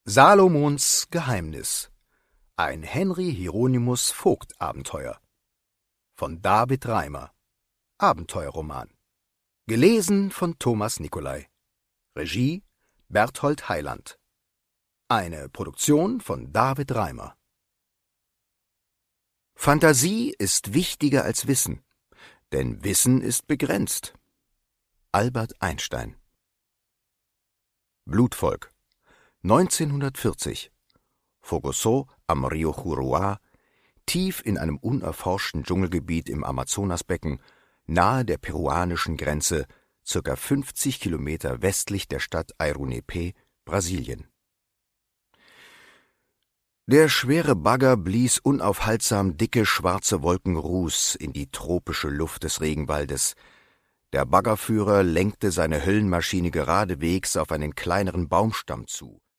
Salomons Geheimnis. Ein Henry Hieronymus Vogt-Abenteuer. Von David Reimer. Abenteuerroman. Gelesen von Thomas Nicolai. Regie Berthold Heiland. Eine Produktion von David Reimer. Fantasie ist wichtiger als Wissen, denn Wissen ist begrenzt. Albert Einstein. Blutvolk 1940. Fogoso am Rio Juruá, tief in einem unerforschten Dschungelgebiet im Amazonasbecken, nahe der peruanischen Grenze, ca. 50 Kilometer westlich der Stadt Airunepé, Brasilien. Der schwere Bagger blies unaufhaltsam dicke schwarze Wolken Ruß in die tropische Luft des Regenwaldes. Der Baggerführer lenkte seine Höllenmaschine geradewegs auf einen kleineren Baumstamm zu.